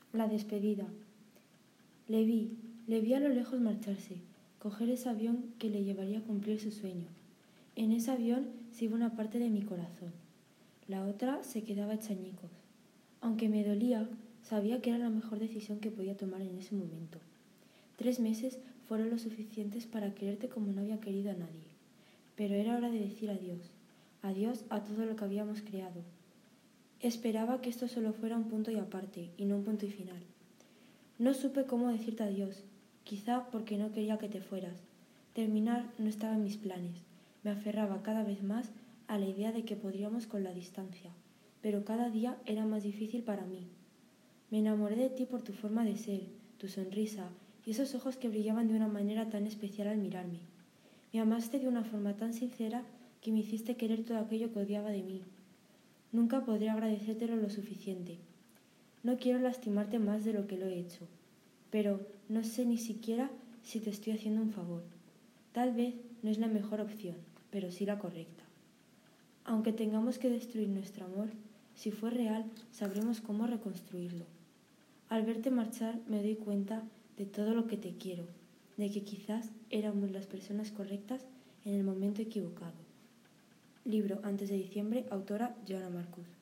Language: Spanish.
La despedida. Le vi a lo lejos marcharse, coger ese avión que le llevaría a cumplir su sueño. En ese avión se iba una parte de mi corazón, la otra se quedaba hecha añicos. Aunque me dolía, sabía que era la mejor decisión que podía tomar en ese momento. 3 meses fueron lo suficientes para quererte como no había querido a nadie. Pero era hora de decir adiós, adiós a todo lo que habíamos creado. Esperaba que esto solo fuera un punto y aparte, y no un punto y final. No supe cómo decirte adiós, quizá porque no quería que te fueras. Terminar no estaba en mis planes. Me aferraba cada vez más a la idea de que podríamos con la distancia, pero cada día era más difícil para mí. Me enamoré de ti por tu forma de ser, tu sonrisa y esos ojos que brillaban de una manera tan especial al mirarme. Me amaste de una forma tan sincera que me hiciste querer todo aquello que odiaba de mí. Nunca podré agradecértelo lo suficiente. No quiero lastimarte más de lo que lo he hecho, pero no sé ni siquiera si te estoy haciendo un favor. Tal vez no es la mejor opción, pero sí la correcta. Aunque tengamos que destruir nuestro amor, si fue real, sabremos cómo reconstruirlo. Al verte marchar me doy cuenta de todo lo que te quiero, de que quizás éramos las personas correctas en el momento equivocado. Libro Antes de diciembre, autora Joana Marcus.